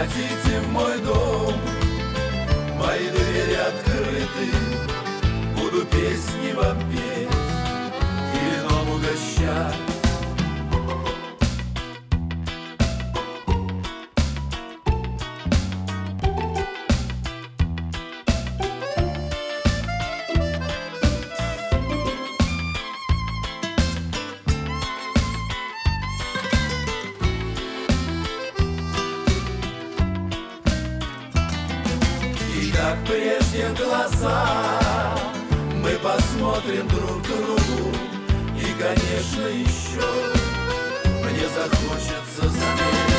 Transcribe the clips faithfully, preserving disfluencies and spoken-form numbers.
хотите в мой дом, мои двери открыты, буду песни вам петь и вином угощать. Как прежде в глаза мы посмотрим друг другу, и, конечно, еще мне захочется спеть.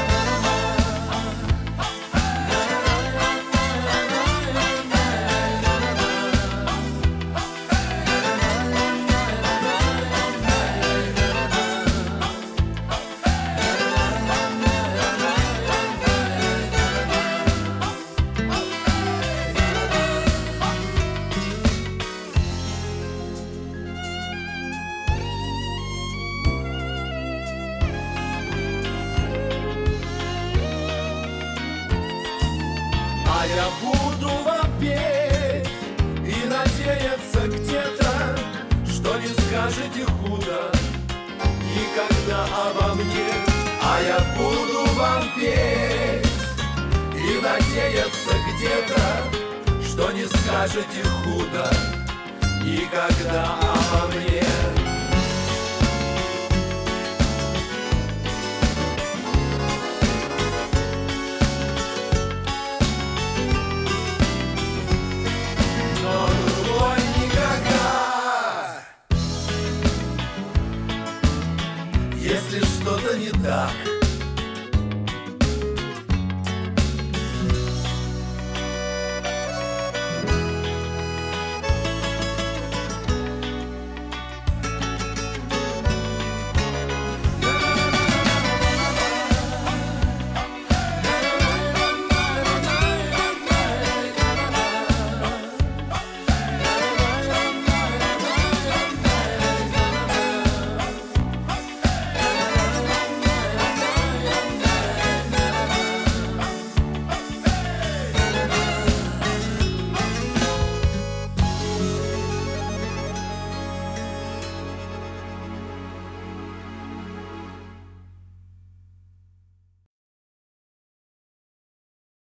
А я буду вам петь и надеяться где-то, что не скажете худо никогда обо мне. А я буду вам петь и надеяться где-то, что не скажете худо никогда обо мне.